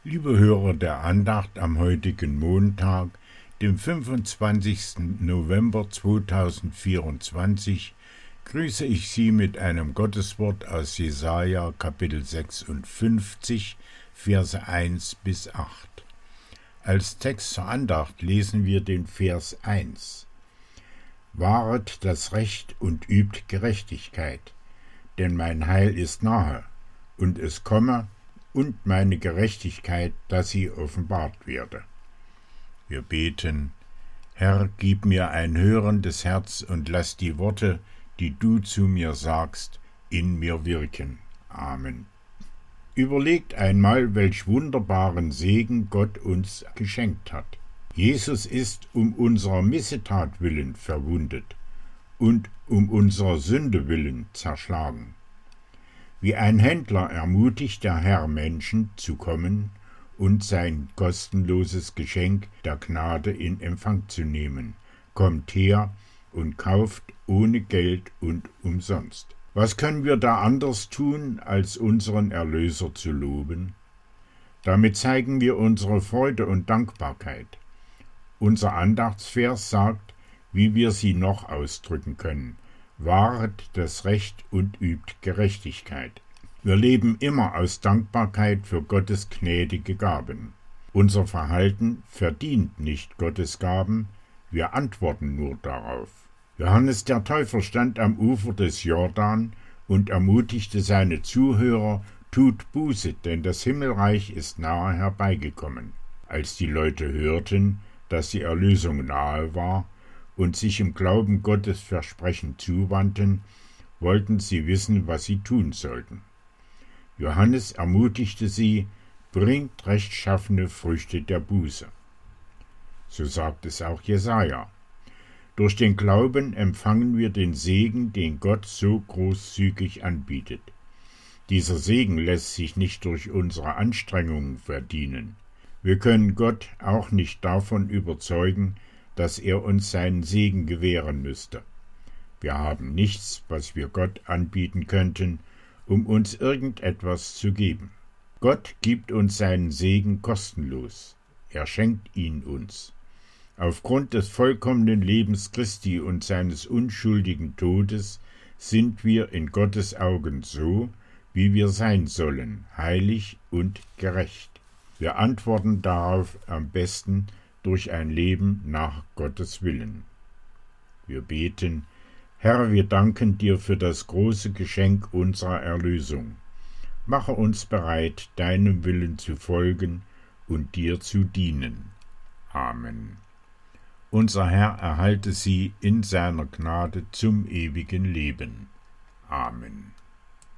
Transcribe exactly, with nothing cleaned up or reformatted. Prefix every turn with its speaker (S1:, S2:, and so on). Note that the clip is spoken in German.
S1: Liebe Hörer der Andacht am heutigen Montag, dem fünfundzwanzigsten November zweitausendvierundzwanzig, grüße ich Sie mit einem Gotteswort aus Jesaja Kapitel sechsundfünfzig, Verse eins bis acht. Als Text zur Andacht lesen wir den Vers eins. Wahret das Recht und übt Gerechtigkeit, denn mein Heil ist nahe, und es komme, und meine Gerechtigkeit, dass sie offenbart werde. Wir beten: Herr, gib mir ein hörendes Herz und lass die Worte, die du zu mir sagst, in mir wirken. Amen. Überlegt einmal, welch wunderbaren Segen Gott uns geschenkt hat. Jesus ist um unserer Missetat willen verwundet und um unserer Sünde willen zerschlagen. Wie ein Händler ermutigt der Herr Menschen zu kommen und sein kostenloses Geschenk der Gnade in Empfang zu nehmen. Kommt her und kauft ohne Geld und umsonst. Was können wir da anders tun, als unseren Erlöser zu loben? Damit zeigen wir unsere Freude und Dankbarkeit. Unser Andachtsvers sagt, wie wir sie noch ausdrücken können: Wahret das Recht und übt Gerechtigkeit. Wir leben immer aus Dankbarkeit für Gottes gnädige Gaben. Unser Verhalten verdient nicht Gottes Gaben, wir antworten nur darauf. Johannes der Täufer stand am Ufer des Jordan und ermutigte seine Zuhörer: Tut Buße, denn das Himmelreich ist nahe herbeigekommen. Als die Leute hörten, dass die Erlösung nahe war, und sich im Glauben Gottes Versprechen zuwandten, wollten sie wissen, was sie tun sollten. Johannes ermutigte sie: Bringt rechtschaffene Früchte der Buße. So sagt es auch Jesaja. Durch den Glauben empfangen wir den Segen, den Gott so großzügig anbietet. Dieser Segen lässt sich nicht durch unsere Anstrengungen verdienen. Wir können Gott auch nicht davon überzeugen, dass er uns seinen Segen gewähren müsste. Wir haben nichts, was wir Gott anbieten könnten, um uns irgendetwas zu geben. Gott gibt uns seinen Segen kostenlos. Er schenkt ihn uns. Aufgrund des vollkommenen Lebens Christi und seines unschuldigen Todes sind wir in Gottes Augen so, wie wir sein sollen, heilig und gerecht. Wir antworten darauf am besten durch ein Leben nach Gottes Willen. Wir beten: Herr, wir danken dir für das große Geschenk unserer Erlösung. Mache uns bereit, deinem Willen zu folgen und dir zu dienen. Amen. Unser Herr erhalte sie in seiner Gnade zum ewigen Leben. Amen.